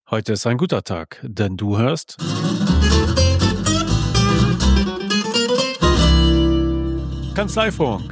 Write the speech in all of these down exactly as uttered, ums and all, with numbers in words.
Heute ist ein guter Tag, denn du hörst Kanzleifunk,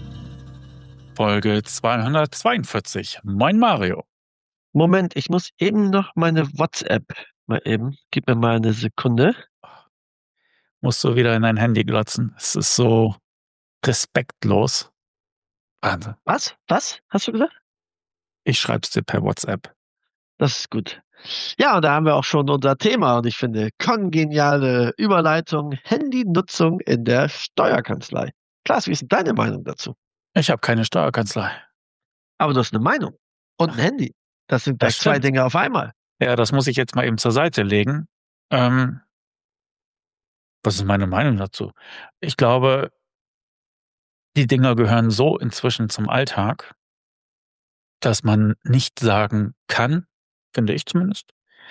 Folge zweihundertzweiundvierzig. Moin Mario. Moment, ich muss eben noch meine WhatsApp mal eben. Gib mir mal eine Sekunde. Musst du wieder in dein Handy glotzen. Es ist so respektlos. Wahnsinn. Was? Was? Hast du gesagt? Ich schreib's dir per WhatsApp. Das ist gut. Ja, und da haben wir auch schon unser Thema und ich finde, kongeniale Überleitung, Handynutzung in der Steuerkanzlei. Klaas, wie ist denn deine Meinung dazu? Ich habe keine Steuerkanzlei. Aber du hast eine Meinung und ein Handy. Das sind Das gleich zwei stimmt. Dinge auf einmal. Ja, das muss ich jetzt mal eben zur Seite legen. Ähm, was ist meine Meinung dazu? Ich glaube, die Dinger gehören so inzwischen zum Alltag, dass man nicht sagen kann, finde ich zumindest,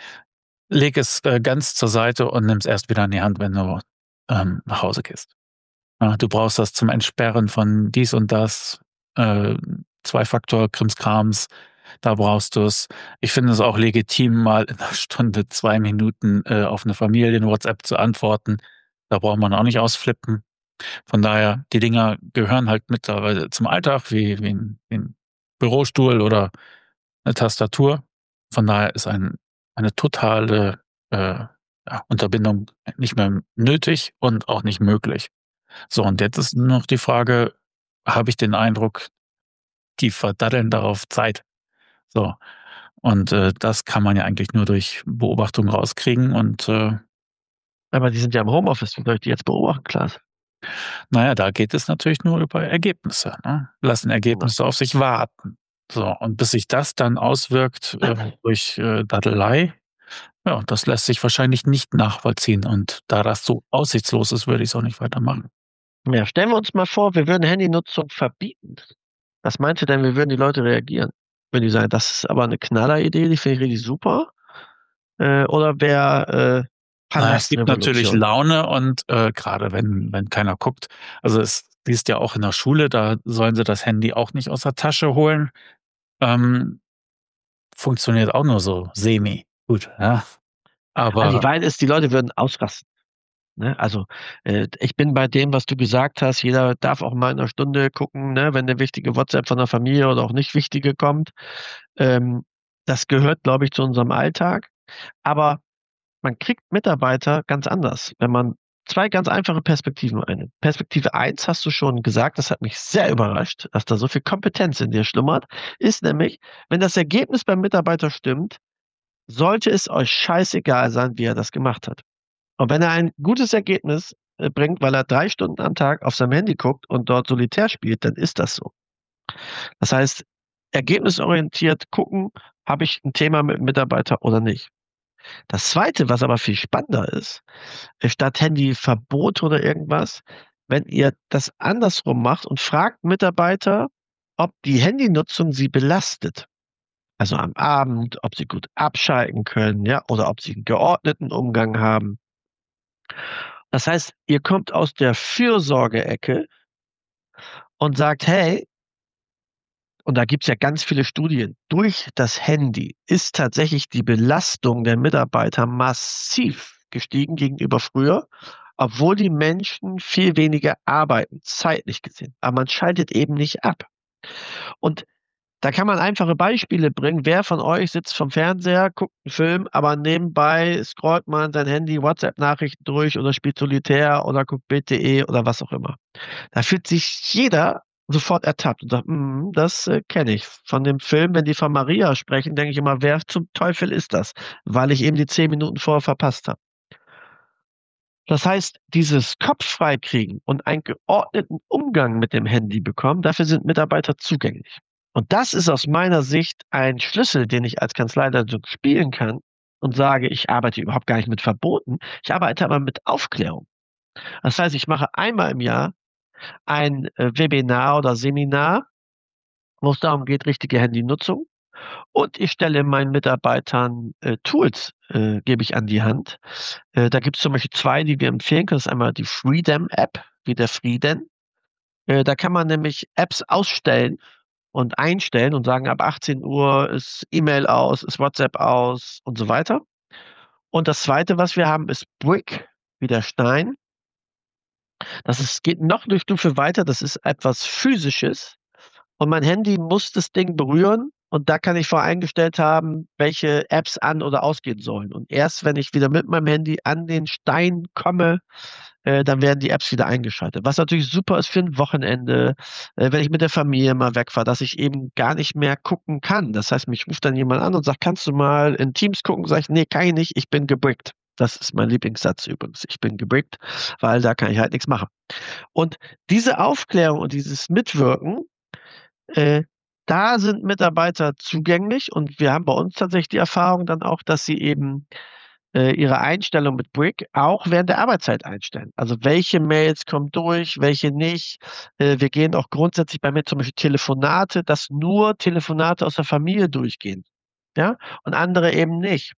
leg es äh, ganz zur Seite und nimm es erst wieder in die Hand, wenn du ähm, nach Hause gehst. Ja, du brauchst das zum Entsperren von dies und das, äh, Zwei-Faktor-Krimskrams, da brauchst du es. Ich finde es auch legitim, mal in einer Stunde, zwei Minuten äh, auf eine Familien-WhatsApp zu antworten. Da braucht man auch nicht ausflippen. Von daher, die Dinger gehören halt mittlerweile zum Alltag, wie, wie, ein, wie ein Bürostuhl oder eine Tastatur. Von daher ist ein, eine totale äh, ja, Unterbindung nicht mehr nötig und auch nicht möglich. So, und jetzt ist nur noch die Frage, habe ich den Eindruck, die verdaddeln darauf Zeit. So, und äh, das kann man ja eigentlich nur durch Beobachtung rauskriegen. Und äh, Aber die sind ja im Homeoffice. Wie soll ich die jetzt beobachten, Klaas? naja, da geht es natürlich nur über Ergebnisse. Ne? Lassen Ergebnisse auf sich warten. So, und bis sich das dann auswirkt äh, durch äh, Daddelei, ja, das lässt sich wahrscheinlich nicht nachvollziehen. Und da das so aussichtslos ist, würde ich es auch nicht weitermachen. Ja, stellen wir uns mal vor, wir würden Handynutzung verbieten. Was meinst du denn, wie würden die Leute reagieren? Würden die sagen, das ist aber eine Knalleridee, die finde ich richtig super? Äh, oder wäre äh, Na, es gibt natürlich Palastrevolution? Laune und äh, gerade wenn, wenn keiner guckt. Also es siehst ja auch in der Schule, da sollen sie das Handy auch nicht aus der Tasche holen. Ähm, funktioniert auch nur so semi. Gut, ja. Also die Aber Wahrheit ist, die Leute würden ausrasten. Ne? Also äh, ich bin bei dem, was du gesagt hast. Jeder darf auch mal in einer Stunde gucken, ne? Wenn eine wichtige WhatsApp von der Familie oder auch nicht wichtige kommt. Ähm, das gehört, glaube ich, zu unserem Alltag. Aber man kriegt Mitarbeiter ganz anders, wenn man zwei ganz einfache Perspektiven einnimmt. Perspektive eins hast du schon gesagt, das hat mich sehr überrascht, dass da so viel Kompetenz in dir schlummert, ist nämlich, wenn das Ergebnis beim Mitarbeiter stimmt, sollte es euch scheißegal sein, wie er das gemacht hat. Und wenn er ein gutes Ergebnis äh, bringt, weil er drei Stunden am Tag auf seinem Handy guckt und dort Solitär spielt, dann ist das so. Das heißt, ergebnisorientiert gucken, habe ich ein Thema mit dem Mitarbeiter oder nicht. Das Zweite, was aber viel spannender ist, äh, statt Handyverbot oder irgendwas, wenn ihr das andersrum macht und fragt Mitarbeiter, ob die Handynutzung sie belastet. Also am Abend, ob sie gut abschalten können, ja, oder ob sie einen geordneten Umgang haben. Das heißt, ihr kommt aus der Fürsorge-Ecke und sagt, hey, und da gibt's ja ganz viele Studien, durch das Handy ist tatsächlich die Belastung der Mitarbeiter massiv gestiegen gegenüber früher, obwohl die Menschen viel weniger arbeiten, zeitlich gesehen. Aber man schaltet eben nicht ab. Und da kann man einfache Beispiele bringen. Wer von euch sitzt vom Fernseher, guckt einen Film, aber nebenbei scrollt man sein Handy, WhatsApp-Nachrichten durch oder spielt Solitär oder guckt Bild punkt de oder was auch immer. Da fühlt sich jeder sofort ertappt und sagt, mm, das äh, kenne ich. Von dem Film, wenn die von Maria sprechen, denke ich immer, wer zum Teufel ist das? Weil ich eben die zehn Minuten vorher verpasst habe. Das heißt, dieses Kopf freikriegen und einen geordneten Umgang mit dem Handy bekommen, dafür sind Mitarbeiter zugänglich. Und das ist aus meiner Sicht ein Schlüssel, den ich als Kanzleileitung spielen kann und sage, ich arbeite überhaupt gar nicht mit Verboten, ich arbeite aber mit Aufklärung. Das heißt, ich mache einmal im Jahr ein äh, Webinar oder Seminar, wo es darum geht, richtige Handynutzung. Und ich stelle meinen Mitarbeitern äh, Tools, äh, gebe ich an die Hand. Äh, da gibt es zum Beispiel zwei, die wir empfehlen können. Das ist einmal die Freedom App, wie der Frieden. Äh, da kann man nämlich Apps ausstellen und einstellen und sagen, ab achtzehn Uhr ist E-Mail aus, ist WhatsApp aus und so weiter. Und das Zweite, was wir haben, ist Brick, wie der Stein. Das ist, geht noch eine Stufe weiter. Das ist etwas Physisches. Und mein Handy muss das Ding berühren. Und da kann ich voreingestellt haben, welche Apps an- oder ausgehen sollen. Und erst wenn ich wieder mit meinem Handy an den Stein komme, äh, dann werden die Apps wieder eingeschaltet. Was natürlich super ist für ein Wochenende, äh, wenn ich mit der Familie mal wegfahre, dass ich eben gar nicht mehr gucken kann. Das heißt, mich ruft dann jemand an und sagt, kannst du mal in Teams gucken? Sag ich, nee, kann ich nicht, ich bin gebrickt. Das ist mein Lieblingssatz übrigens. Ich bin gebrickt, weil da kann ich halt nichts machen. Und diese Aufklärung und dieses Mitwirken, äh, da sind Mitarbeiter zugänglich und wir haben bei uns tatsächlich die Erfahrung dann auch, dass sie eben äh, ihre Einstellung mit Brick auch während der Arbeitszeit einstellen. Also welche Mails kommen durch, welche nicht. Äh, wir gehen auch grundsätzlich bei mir zum Beispiel Telefonate, dass nur Telefonate aus der Familie durchgehen. Ja, und andere eben nicht.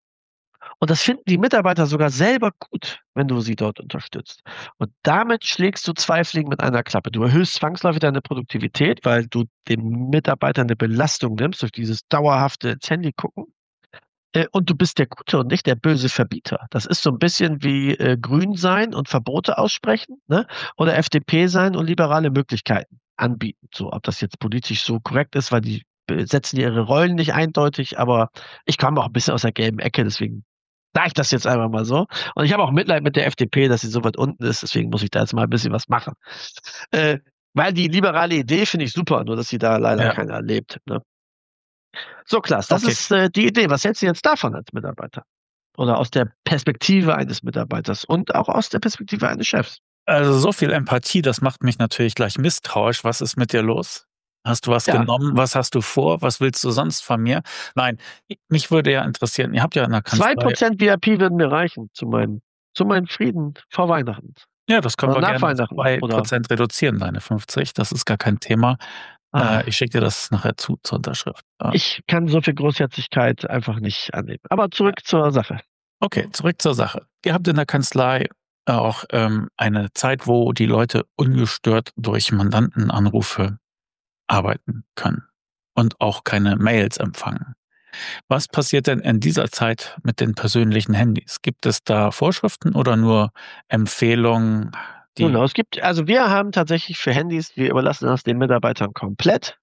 Und das finden die Mitarbeiter sogar selber gut, wenn du sie dort unterstützt. Und damit schlägst du zwei Fliegen mit einer Klappe. Du erhöhst zwangsläufig deine Produktivität, weil du den Mitarbeitern eine Belastung nimmst durch dieses dauerhafte ins Handy gucken. Äh, und du bist der Gute und nicht der böse Verbieter. Das ist so ein bisschen wie äh, Grün sein und Verbote aussprechen, ne? Oder F D P sein und liberale Möglichkeiten anbieten. So, ob das jetzt politisch so korrekt ist, weil die äh, setzen ihre Rollen nicht eindeutig, aber ich komme auch ein bisschen aus der gelben Ecke, deswegen sage ich das jetzt einfach mal so. Und ich habe auch Mitleid mit der F D P, dass sie so weit unten ist, deswegen muss ich da jetzt mal ein bisschen was machen. Äh, weil die liberale Idee finde ich super, nur dass sie da leider Ja, keiner erlebt. Ne? So, Klaas, das okay. ist äh, die Idee. Was hältst du jetzt davon als Mitarbeiter? Oder aus der Perspektive eines Mitarbeiters und auch aus der Perspektive eines Chefs? Also, so viel Empathie, das macht mich natürlich gleich misstrauisch. Was ist mit dir los? Hast du was Ja, genommen? Was hast du vor? Was willst du sonst von mir? Nein, i mich würde ja interessieren, ihr habt ja in der zwei Kanzlei Prozent V I P würden mir reichen zu meinem, zu meinem Frieden vor Weihnachten ja, das können oder wir nach gerne auf Weihnachten. zwei Oder, Prozent reduzieren, deine fünfzig. Das ist gar kein Thema. Äh, ich ah, schicke dir das nachher zu zur Unterschrift. Ja, ich kann so viel Großherzigkeit einfach nicht annehmen. Aber ja. zurück zur Sache. Okay, zurück zur Sache. Ihr habt in der Kanzlei auch, ähm, eine Zeit, wo die Leute ungestört durch Mandantenanrufe arbeiten können und auch keine Mails empfangen. Was passiert denn in dieser Zeit mit den persönlichen Handys? Gibt es da Vorschriften oder nur Empfehlungen, die Genau, es gibt, also wir haben tatsächlich für Handys, wir überlassen das den Mitarbeitern komplett,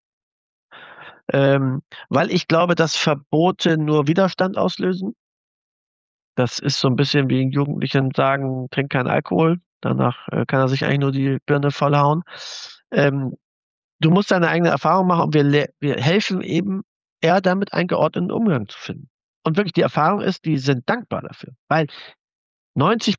ähm, weil ich glaube, dass Verbote nur Widerstand auslösen. Das ist so ein bisschen wie 'n Jugendlichen sagen: „Trink keinen Alkohol." Danach, äh, kann er sich eigentlich nur die Birne vollhauen. Ähm, du musst deine eigene Erfahrung machen und wir le wir helfen eben eher damit, einen geordneten Umgang zu finden. Und wirklich die Erfahrung ist, die sind dankbar dafür, weil neunzig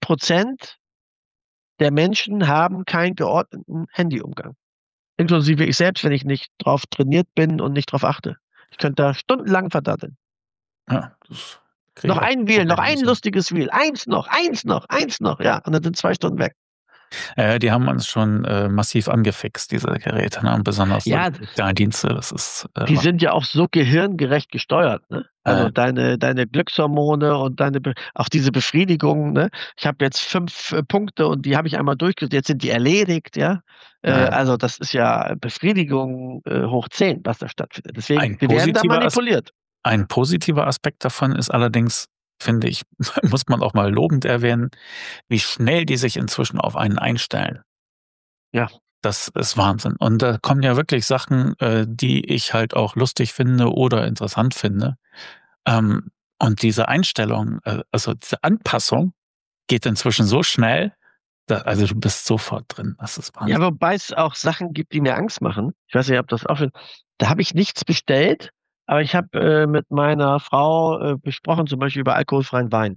der Menschen haben keinen geordneten Handyumgang, inklusive ich selbst, wenn ich nicht drauf trainiert bin und nicht drauf achte. Ich könnte da stundenlang verdaddeln. ja, das kriege Noch ich auch ein Reel, noch ein problemlos hin. lustiges Reel, eins noch, eins noch, eins noch, ja, und dann sind zwei Stunden weg. Äh, die haben uns schon, äh, massiv angefixt, diese Geräte, ne, und besonders so die Ja, sozialen Dienste, das ist, äh, die sind ja auch so gehirngerecht gesteuert, ne? Also, äh, deine deine Glückshormone und deine Be auch diese Befriedigung, ne? Ich habe jetzt fünf äh, Punkte und die habe ich einmal durchgeführt, jetzt sind die erledigt, ja? Äh, äh, also, das ist ja Befriedigung, äh, hoch zehn, was da stattfindet. Deswegen, ein wir werden da positiver As manipuliert. ein positiver Aspekt davon ist allerdings, finde ich, muss man auch mal lobend erwähnen, wie schnell die sich inzwischen auf einen einstellen. Ja. Das ist Wahnsinn. Und da kommen ja wirklich Sachen, äh, die ich halt auch lustig finde oder interessant finde. Ähm, und diese Einstellung, äh, also diese Anpassung geht inzwischen so schnell, da also du bist sofort drin. Das ist Ja, Wahnsinn. wobei es auch Sachen gibt, die mir Angst machen. Ich weiß nicht, ob das auch schon da habe ich nichts bestellt, aber ich habe, äh, mit meiner Frau, äh, besprochen, zum Beispiel über alkoholfreien Wein.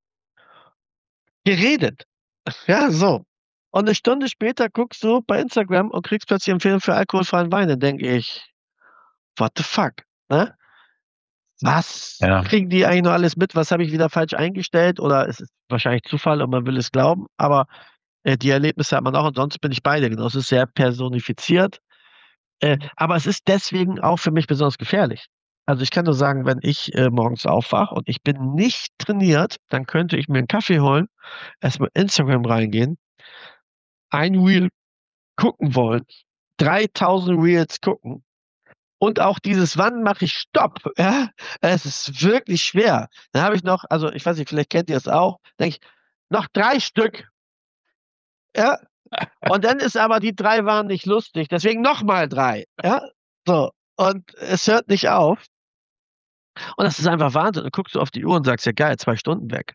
Geredet. Ja, so. Und 'ne Stunde später guckst du bei Instagram und kriegst plötzlich Empfehlung für alkoholfreien Wein. Dann denke ich: „What the fuck", ne? Was Ja, kriegen die eigentlich noch alles mit? Was habe ich wieder falsch eingestellt? Oder es ist wahrscheinlich Zufall und man will es glauben, aber, äh, die Erlebnisse hat man auch und sonst bin ich bei dir. Genau, es ist sehr personifiziert, äh, aber es ist deswegen auch für mich besonders gefährlich. Also, ich kann nur sagen, wenn ich, äh, morgens aufwache und ich bin nicht trainiert, dann könnte ich mir 'n Kaffee holen, erst mal Instagram reingehen, ein Reel gucken wollen, dreitausend Reels gucken Und auch dieses, wann mache ich Stopp? Ja, es ist wirklich schwer. Dann habe ich noch, also ich weiß nicht, vielleicht kennt ihr es auch, denke ich, noch drei Stück. Ja, und dann ist aber, die drei waren nicht lustig, deswegen nochmal drei. Ja, so. Und es hört nicht auf. Und das ist einfach Wahnsinn. Dann guckst du auf die Uhr und sagst, ja geil, zwei Stunden weg.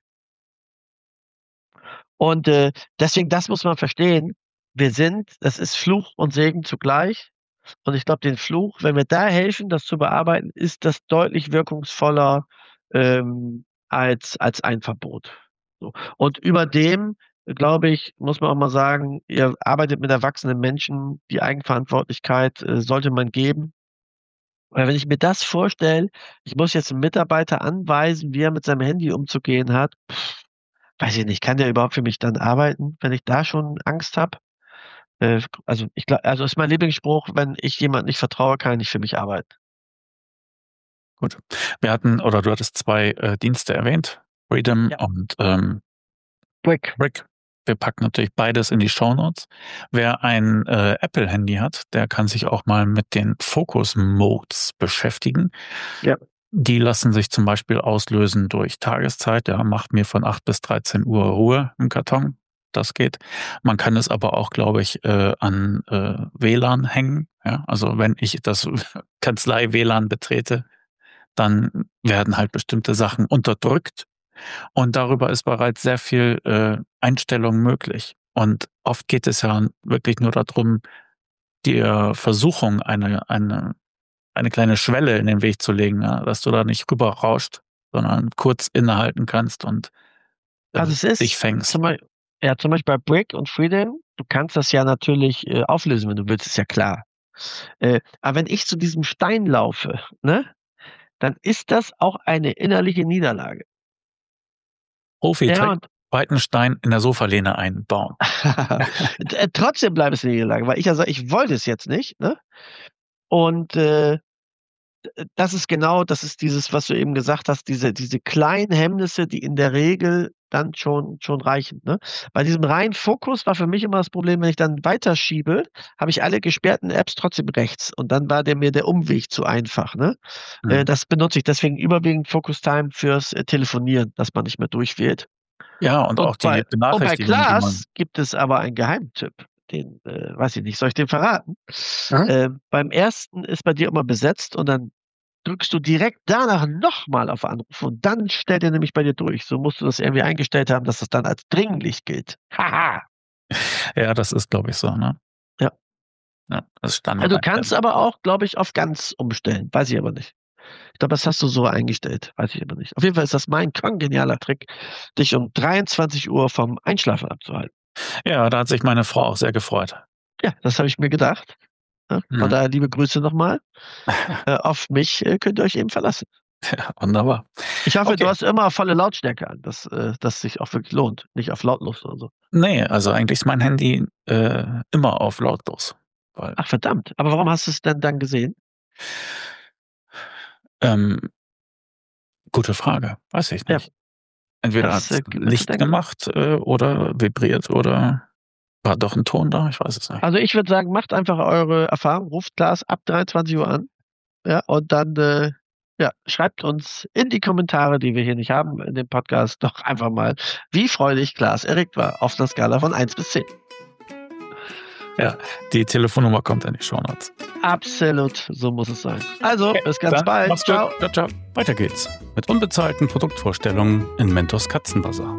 Und äh, deswegen, das muss man verstehen. Wir sind, das ist Fluch und Segen zugleich. Und ich glaube, den Fluch, wenn wir da helfen, das zu bearbeiten, ist das deutlich wirkungsvoller ähm, als, als ein Verbot. So. Und über dem, glaube ich, muss man auch mal sagen, ihr arbeitet mit erwachsenen Menschen, die Eigenverantwortlichkeit äh, sollte man geben. Weil wenn ich mir das vorstelle, ich muss jetzt einen Mitarbeiter anweisen, wie er mit seinem Handy umzugehen hat, pff, weiß ich nicht, kann der überhaupt für mich dann arbeiten, wenn ich da schon Angst habe? Äh, also ich glaube, also ist mein Lieblingsspruch, wenn ich jemand nicht vertraue, kann er nicht für mich arbeiten. Gut. Wir hatten, oder du hattest zwei äh, Dienste erwähnt, Freedom Ja. und ähm, Brick. Brick. Wir packen natürlich beides in die Shownotes. Wer ein äh, Apple-Handy hat, der kann sich auch mal mit den Focus-Modes beschäftigen. Ja. Die lassen sich zum Beispiel auslösen durch Tageszeit. Ja, macht mir von acht bis dreizehn Uhr Ruhe im Karton. Das geht. Man kann es aber auch, glaube ich, äh, an äh, W L A N hängen. Ja, also wenn ich das Kanzlei-W L A N betrete, dann werden halt bestimmte Sachen unterdrückt. Und darüber ist bereits sehr viel äh, Einstellung möglich. Und oft geht es ja wirklich nur darum, dir Versuchung, eine, eine, eine kleine Schwelle in den Weg zu legen, ja, dass du da nicht rüberrauscht, sondern kurz innehalten kannst und Also äh, es dich ist fängst. zum Beispiel, ja, zum Beispiel bei Brick und Freedom, du kannst das ja natürlich äh, auflösen, wenn du willst, ist ja klar. Äh, aber wenn ich zu diesem Stein laufe, ne, dann ist das auch eine innerliche Niederlage. Ja, Profi-Trick, und zweiten Stein in der Sofalehne einbauen. äh, trotzdem bleibt es eine Niederlage, weil ich ja sage, ich wollte es jetzt nicht, ne? Und äh, das ist genau, das ist dieses, was du eben gesagt hast, diese, diese kleinen Hemmnisse, die in der Regel dann schon, schon reichen. Ne? Bei diesem reinen Fokus war für mich immer das Problem, wenn ich dann weiterschiebe, habe ich alle gesperrten Apps trotzdem rechts und dann war der mir der Umweg zu einfach. Ne? Äh, Hm. das benutze ich deswegen überwiegend Focus Time fürs äh, Telefonieren, dass man nicht mehr durchwählt. Ja, und Und auch die bei, und bei Benachrichtigungen, die Klaas man. gibt es aber einen Geheimtipp. Den, äh, weiß ich nicht, soll ich den verraten? Ja? Äh, beim ersten ist bei dir immer besetzt und dann drückst du direkt danach nochmal auf Anruf und dann stellt er nämlich bei dir durch. So musst du das irgendwie eingestellt haben, dass das dann als dringlich gilt. Haha. Ja, das ist, glaube ich, so, ne? Ja. Ja, das ist Also du kannst Standardeinstellung. aber auch, glaube ich, auf ganz umstellen. Weiß ich aber nicht. Ich glaube, das hast du so eingestellt. Weiß ich aber nicht. Auf jeden Fall ist das mein kongenialer Trick, dich um dreiundzwanzig Uhr vom Einschlafen abzuhalten. Ja, da hat sich meine Frau auch sehr gefreut. Ja, das habe ich mir gedacht. Ja, von Mhm. daher liebe Grüße nochmal. Äh, auf mich äh, könnt ihr euch eben verlassen. Ja, wunderbar. Ich hoffe, du Okay. hast immer volle Lautstärke an, dass äh, das sich auch wirklich lohnt. Nicht auf lautlos oder so. Nee, also eigentlich ist mein Handy äh, immer auf lautlos. Weil, Ach verdammt. Aber warum hast du es denn dann gesehen? ähm, gute Frage. Weiß ich Ja, nicht. Entweder das hat's äh, gibt mir zu Licht denken. gemacht äh, oder vibriert oder war doch ein Ton da, ich weiß es nicht. Also ich würde sagen, macht einfach eure Erfahrung, ruft Klaas ab dreiundzwanzig Uhr an, ja, und dann äh, ja, schreibt uns in die Kommentare, die wir hier nicht haben in dem Podcast, doch einfach mal, wie freudig Klaas erregt war auf einer Skala von eins bis zehn. Ja, die Telefonnummer kommt in die Shownotes. Absolut, so muss es sein. Also, Okay, bis ganz dann bald. mach's gut. Ciao. Ciao, ciao. Weiter geht's mit unbezahlten Produktvorstellungen in Mentors Katzenbazar.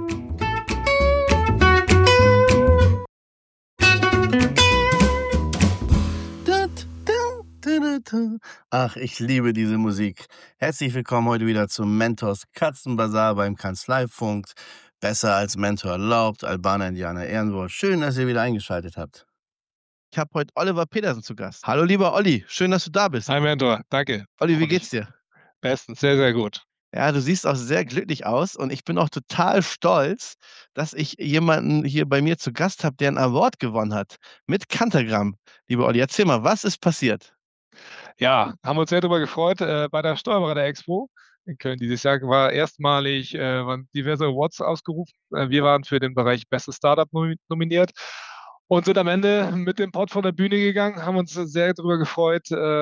Ach, ich liebe diese Musik. Herzlich willkommen heute wieder zum Mentors Katzenbazar beim Kanzleifunk. Besser als Mentor erlaubt, Albaner Indianer Ehrenwort. Schön, dass ihr wieder eingeschaltet habt. Ich habe heute Oliver Petersen zu Gast. Hallo lieber Olli, schön, dass du da bist. Hi Mentor, danke. Olli, wie Und geht's dir? Bestens, sehr, sehr gut. Ja, du siehst auch sehr glücklich aus und ich bin auch total stolz, dass ich jemanden hier bei mir zu Gast habe, der einen Award gewonnen hat mit Kantagramm. Lieber Olli, erzähl mal, was ist passiert? Ja, haben uns sehr darüber gefreut. Äh, bei der Steuerberater Expo in Köln dieses Jahr war erstmalig äh, waren diverse Awards ausgerufen. Äh, wir waren für den Bereich Bestes Startup nomi- nominiert und sind am Ende mit dem Pod von der Bühne gegangen, haben uns sehr darüber gefreut, äh,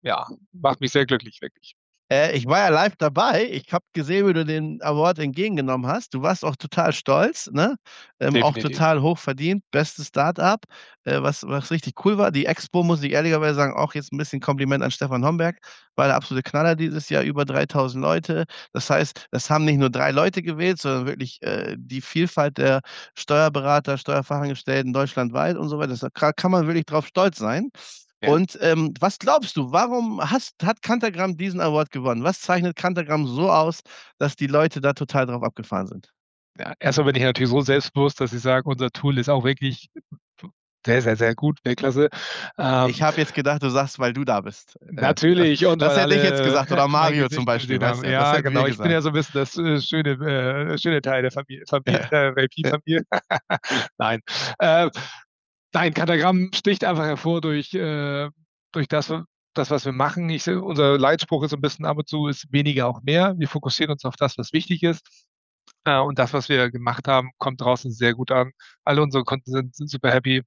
ja, macht mich sehr glücklich, wirklich. Äh, ich war ja live dabei. Ich habe gesehen, wie du den Award entgegengenommen hast. Du warst auch total stolz, ne? Ähm, auch Definitiv. total hoch verdient. Bestes Start-up, äh, was was richtig cool war. Die Expo, muss ich ehrlicherweise sagen, auch jetzt ein bisschen Kompliment an Stefan Homberg, war der absolute Knaller dieses Jahr, über dreitausend Leute. Das heißt, das haben nicht nur drei Leute gewählt, sondern wirklich, äh, die Vielfalt der Steuerberater, Steuerfachangestellten deutschlandweit und so weiter. Da ka kann man wirklich drauf stolz sein. Ja. Und, ähm, was glaubst du, warum hast hat Kantagramm diesen Award gewonnen? Was zeichnet Kantagramm so aus, dass die Leute da total drauf abgefahren sind? Ja, erst bin ich natürlich so selbstbewusst, dass ich sage, unser Tool ist auch wirklich sehr, sehr, sehr gut, Weltklasse. Ähm, Ich habe jetzt gedacht, du sagst, weil du da bist. Äh, das natürlich und das weil hätte ich jetzt alle gesagt oder mein Mario zum Gesicht Beispiel, gesehen weißt haben. du? Das Ja, hätten wir genau. Ich bin gesagt. ja so 'n bisschen das, äh, schöne äh, schöne Teil der Familie Familie Ja. der V I Ja. P-Familie. Nein. Äh, nein, Kantagramm sticht einfach hervor durch, äh durch das das, was wir machen. Ich se unser Leitspruch ist so 'n bisschen ab und zu ist weniger auch mehr. Wir fokussieren uns auf das, was wichtig ist. Äh, und das, was wir gemacht haben, kommt draußen sehr gut an. Alle unsere Kunden sind sind super happy.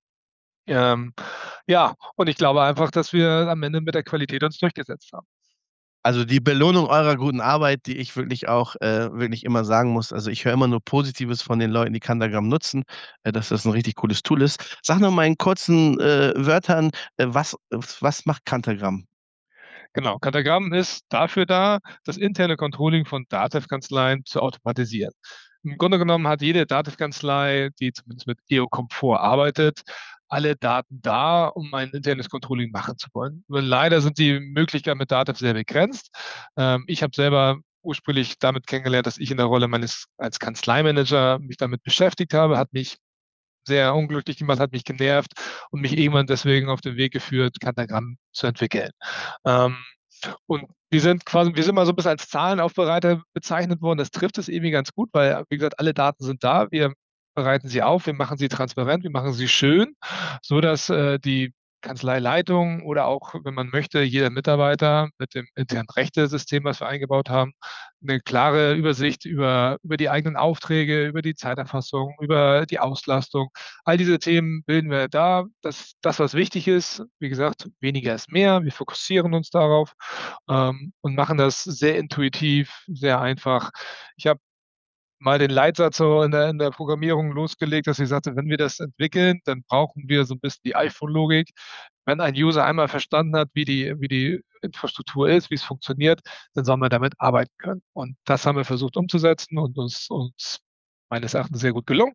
Ähm, ja, und ich glaube einfach, dass wir am Ende mit der Qualität uns durchgesetzt haben. Also, die Belohnung eurer guten Arbeit, die ich wirklich auch, äh, wirklich immer sagen muss. Also, ich höre immer nur Positives von den Leuten, die Kantagramm nutzen, äh, dass das 'n richtig cooles Tool ist. Sag noch mal in kurzen, äh, Wörtern, äh, was was macht Kantagramm? Genau. Kantagramm ist dafür da, das interne Controlling von Datev-Kanzleien zu automatisieren. Im Grunde genommen hat jede Datev-Kanzlei, die zumindest mit E U-Komfort arbeitet, alle Daten da, um ein internes Controlling machen zu wollen. Nur leider sind die Möglichkeiten mit Datev sehr begrenzt. Ähm, ich habe selber ursprünglich damit kennengelernt, dass ich in der Rolle meines als Kanzleimanager mich damit beschäftigt habe, hat mich sehr unglücklich gemacht, hat mich genervt und mich irgendwann deswegen auf den Weg geführt, Kantagramm zu entwickeln. Ähm, und wir sind quasi wir sind mal so 'n bisschen als Zahlenaufbereiter bezeichnet worden. Das trifft es irgendwie ganz gut, weil, wie gesagt, alle Daten sind da. Wir bereiten sie auf, wir machen sie transparent, wir machen sie schön, sodass, äh, die Kanzleileitung oder auch, wenn man möchte, jeder Mitarbeiter mit dem internen Rechtesystem, was wir eingebaut haben, 'ne klare Übersicht über über die eigenen Aufträge, über die Zeiterfassung, über die Auslastung. All diese Themen bilden wir da. Das das, was wichtig ist, wie gesagt, weniger ist mehr. Wir fokussieren uns darauf, ähm, und machen das sehr intuitiv, sehr einfach. Ich habe mal den Leitsatz so in der in der Programmierung losgelegt, dass ich sagte: „Wenn wir das entwickeln, dann brauchen wir so 'n bisschen die iPhone-Logik. Wenn ein User einmal verstanden hat, wie die wie die Infrastruktur ist, wie's funktioniert, dann soll man damit arbeiten können.“ Und das haben wir versucht umzusetzen und uns uns meines Erachtens sehr gut gelungen.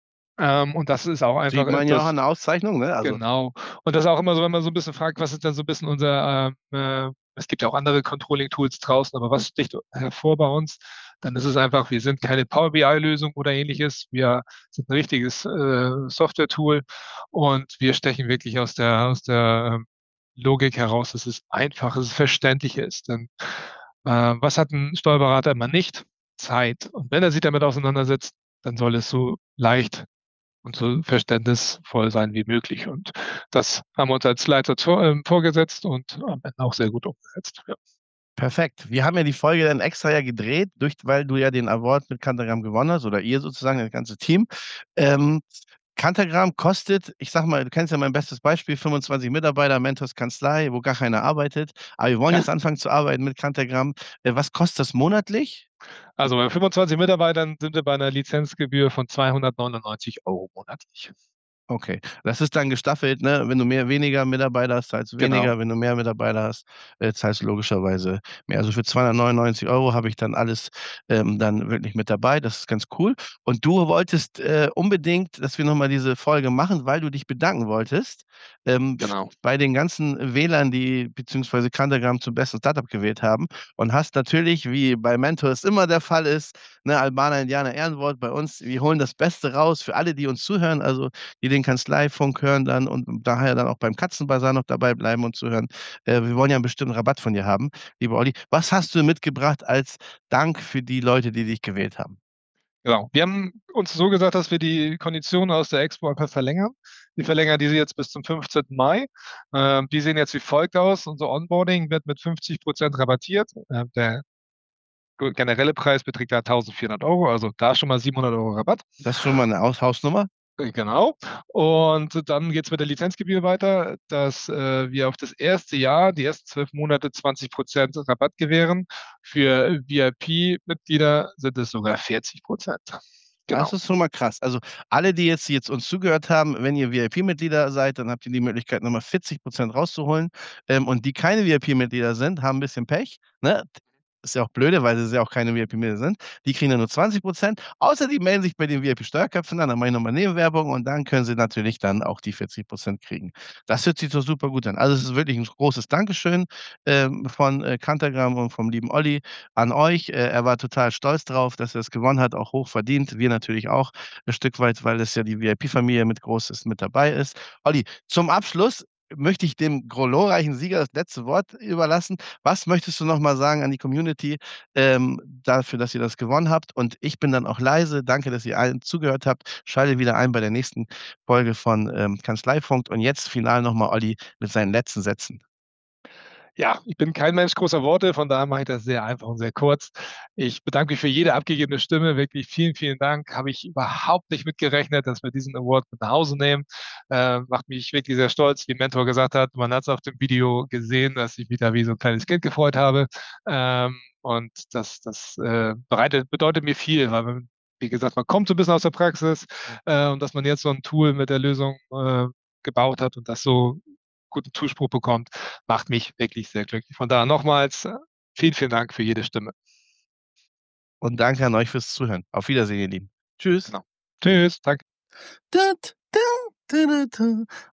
Ähm, und das ist auch einfach Sieht man ja auch etwas an der Auszeichnung, ne? Also genau. Und das ist auch immer so, wenn man so 'n bisschen fragt, was ist denn so 'n bisschen unser, ähm, äh es gibt ja auch andere Controlling-Tools draußen, aber was sticht hervor bei uns? Dann ist es einfach, wir sind keine Power B I-Lösung oder Ähnliches. Wir sind 'n richtiges, äh, Software-Tool und wir stechen wirklich aus der aus der, ähm, Logik heraus, dass es einfach, dass es verständlich ist. Denn, äh, was hat 'n Steuerberater immer nicht? Zeit. Und wenn er sich damit auseinandersetzt, dann soll es so leicht und so verständnisvoll sein wie möglich. Und das haben wir uns als Leitsatz vor ähm, vorgesetzt und am Ende auch sehr gut umgesetzt, ja. Perfekt. Wir haben ja die Folge dann extra ja gedreht, durch weil du ja den Award mit Kantagramm gewonnen hast oder ihr sozusagen, das ganze Team. Ähm, Kantagramm kostet, ich sage mal, du kennst ja mein bestes Beispiel, fünfundzwanzig Mitarbeiter, Mentors Kanzlei, wo gar keiner arbeitet. Aber wir wollen Ja. jetzt anfangen zu arbeiten mit Kantagramm. Äh, was kostet das monatlich? Also, bei fünfundzwanzig Mitarbeitern sind wir bei 'ner Lizenzgebühr von zweihundertneunundneunzig Euro monatlich. Okay, das ist dann gestaffelt, ne? Wenn du mehr weniger Mitarbeiter hast, zahlst du Genau. weniger. Wenn du mehr Mitarbeiter hast, äh, zahlst du logischerweise mehr. Also, für zweihundertneunundneunzig Euro habe ich dann alles, ähm, dann wirklich mit dabei. Das ist ganz cool. Und du wolltest, äh, unbedingt, dass wir noch mal diese Folge machen, weil du dich bedanken wolltest, ähm, f Genau. bei den ganzen Wählern, die beziehungsweise Kantagramm zum besten Start-up gewählt haben und hast natürlich, wie bei Mentors immer der Fall ist, ne, Albaner Indianer Ehrenwort bei uns, wir holen das Beste raus für alle, die uns zuhören, also, die den Kanzleifunk hören dann und daher dann auch beim Katzenbasar noch dabei bleiben und zuhören. Äh, wir wollen ja 'n bestimmten Rabatt von dir haben, lieber Olli. Was hast du mitgebracht als Dank für die Leute, die dich gewählt haben? Genau. Wir haben uns so gesagt, dass wir die Konditionen aus der Expo einfach verlängern. Wir verlängern diese jetzt bis zum fünfzehnten Mai. Ähm, die sehen jetzt wie folgt aus: Unser Onboarding wird mit fünfzig Prozent rabattiert. Äh, der ge generelle Preis beträgt da tausendvierhundert Euro, also da schon mal siebenhundert Euro Rabatt. Das ist schon mal 'ne Aus Hausnummer. Äh, genau. Und dann geht's mit der Lizenzgebühr weiter, dass äh, wir auf das erste Jahr, die ersten zwölf Monate zwanzig Prozent Rabatt gewähren. Für V I P-Mitglieder sind es sogar vierzig Prozent. Genau. Das ist schon mal krass. Also alle, die jetzt, die jetzt uns zugehört haben, wenn ihr V I P-Mitglieder seid, dann habt ihr die Möglichkeit, nochmal vierzig Prozent rauszuholen. Ähm, und die keine V I P-Mitglieder sind, haben ein bisschen Pech. Ne? Ist ja auch blöde, weil sie ja auch keine V I P-Mitglieder sind. Die kriegen dann nur zwanzig Prozent. Außer die melden sich bei den V I P-Steuerköpfen an, dann mache ich nochmal Nebenwerbung und dann können sie natürlich dann auch die vierzig Prozent kriegen. Das hört sich doch super gut an. Also es ist wirklich ein großes Dankeschön ähm, von äh, Kantagram und vom lieben Olli an euch. Äh, er war total stolz drauf, dass er es gewonnen hat, auch hoch verdient. Wir natürlich auch ein Stück weit, weil es ja die V I P-Familie mit Großes mit dabei ist. Olli, zum Abschluss möchte ich dem glorreichen Sieger das letzte Wort überlassen. Was möchtest du noch mal sagen an die Community ähm, dafür, dass ihr das gewonnen habt? Und ich bin dann auch leise. Danke, dass ihr allen zugehört habt. Schalte wieder ein bei der nächsten Folge von ähm, Kanzleifunk. Und jetzt final noch mal Olli mit seinen letzten Sätzen. Ja, ich bin kein Mensch großer Worte, von daher mache ich das sehr einfach und sehr kurz. Ich bedanke mich für jede abgegebene Stimme. Wirklich vielen, vielen Dank. Habe ich überhaupt nicht mitgerechnet, dass wir diesen Award mit nach Hause nehmen. Äh, macht mich wirklich sehr stolz. Wie Mentor gesagt hat, man hat es auf dem Video gesehen, dass ich mich da wie so ein kleines Kind gefreut habe. Ähm, und das, das äh, bereitet, bedeutet mir viel, weil man, wie gesagt, man kommt so ein bisschen aus der Praxis äh, und dass man jetzt so ein Tool mit der Lösung äh, gebaut hat und das so guten Zuspruch bekommt, macht mich wirklich sehr glücklich. Von daher nochmals äh, vielen, vielen Dank für jede Stimme. Und danke an euch fürs Zuhören. Auf Wiedersehen, ihr Lieben. Tschüss. Genau. Tschüss. Danke. Da, da, da, da, da.